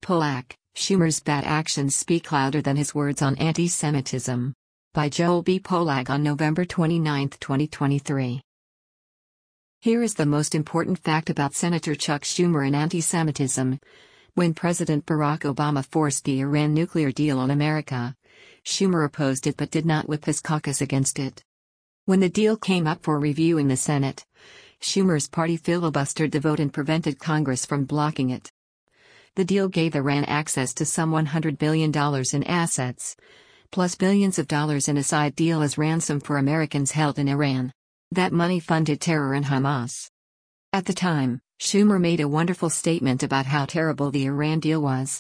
Polak, Schumer's bad actions speak louder than his words on anti-Semitism. By Joel B. Polak on November 29, 2023. Here is the most important fact about Senator Chuck Schumer and anti-Semitism. When President Barack Obama forced the Iran nuclear deal on America, Schumer opposed it but did not whip his caucus against it. When the deal came up for review in the Senate, Schumer's party filibustered the vote and prevented Congress from blocking it. The deal gave Iran access to some $100 billion in assets, plus billions of dollars in a side deal as ransom for Americans held in Iran. That money funded terror and Hamas. At the time, Schumer made a wonderful statement about how terrible the Iran deal was.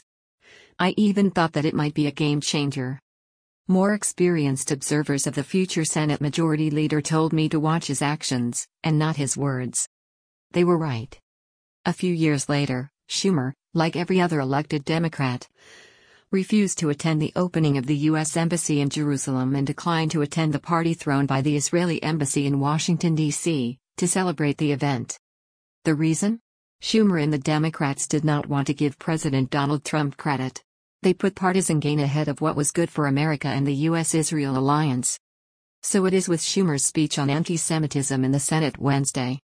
I even thought that it might be a game changer. More experienced observers of the future Senate Majority Leader told me to watch his actions, and not his words. They were right. A few years later, Schumer, like every other elected Democrat, refused to attend the opening of the U.S. Embassy in Jerusalem and declined to attend the party thrown by the Israeli Embassy in Washington, D.C., to celebrate the event. The reason? Schumer and the Democrats did not want to give President Donald Trump credit. They put partisan gain ahead of what was good for America and the U.S.-Israel alliance. So it is with Schumer's speech on anti-Semitism in the Senate Wednesday.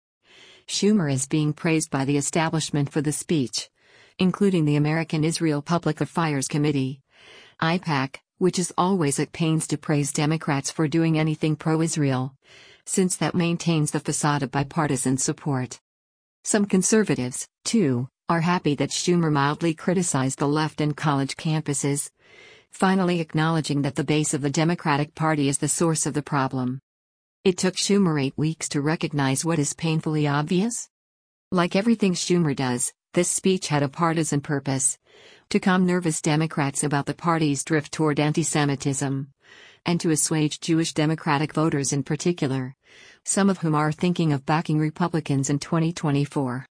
Schumer is being praised by the establishment for the speech, including the American Israel Public Affairs Committee, AIPAC, which is always at pains to praise Democrats for doing anything pro-Israel, since that maintains the facade of bipartisan support. Some conservatives, too, are happy that Schumer mildly criticized the left and college campuses, finally acknowledging that the base of the Democratic Party is the source of the problem. It took Schumer 8 weeks to recognize what is painfully obvious. Like everything Schumer does, this speech had a partisan purpose: to calm nervous Democrats about the party's drift toward anti-Semitism, and to assuage Jewish Democratic voters in particular, some of whom are thinking of backing Republicans in 2024.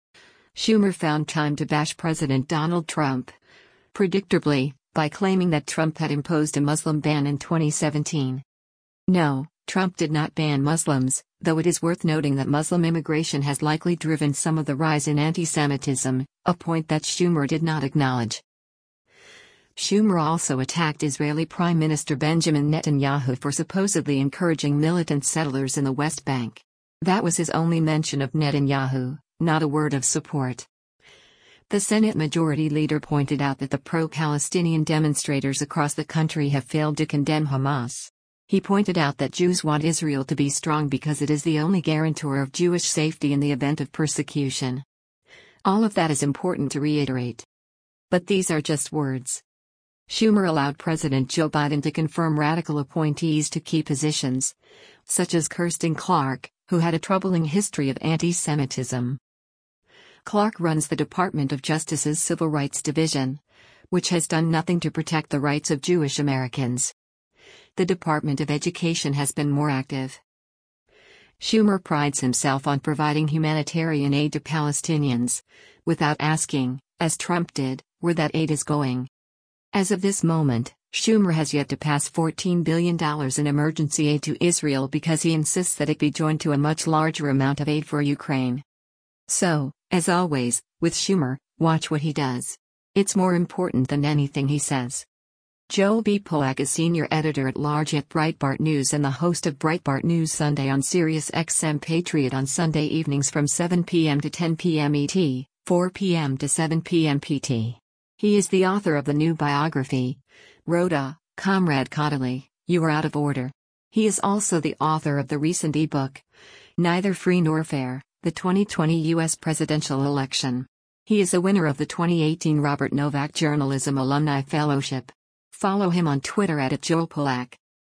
Schumer found time to bash President Donald Trump, predictably, by claiming that Trump had imposed a Muslim ban in 2017. No, Trump did not ban Muslims, though it is worth noting that Muslim immigration has likely driven some of the rise in anti-Semitism, a point that Schumer did not acknowledge. Schumer also attacked Israeli Prime Minister Benjamin Netanyahu for supposedly encouraging militant settlers in the West Bank. That was his only mention of Netanyahu, not a word of support. The Senate Majority Leader pointed out that the pro-Palestinian demonstrators across the country have failed to condemn Hamas. He pointed out that Jews want Israel to be strong because it is the only guarantor of Jewish safety in the event of persecution. All of that is important to reiterate. But these are just words. Schumer allowed President Joe Biden to confirm radical appointees to key positions, such as Kirsten Clark, who had a troubling history of anti-Semitism. Clark runs the Department of Justice's Civil Rights Division, which has done nothing to protect the rights of Jewish Americans. The Department of Education has been more active. Schumer prides himself on providing humanitarian aid to Palestinians, without asking, as Trump did, where that aid is going. As of this moment, Schumer has yet to pass $14 billion in emergency aid to Israel because he insists that it be joined to a much larger amount of aid for Ukraine. So, as always, with Schumer, watch what he does. It's more important than anything he says. Joel B. Polak is senior editor-at-large at Breitbart News and the host of Breitbart News Sunday on Sirius XM Patriot on Sunday evenings from 7 p.m. to 10 p.m. ET, 4 p.m. to 7 p.m. PT. He is the author of the new biography, Rhoda, Comrade Caudaly, You Are Out of Order. He is also the author of the recent ebook, Neither Free Nor Fair, the 2020 U.S. Presidential Election. He is a winner of the 2018 Robert Novak Journalism Alumni Fellowship. Follow him on Twitter @JoelPolak.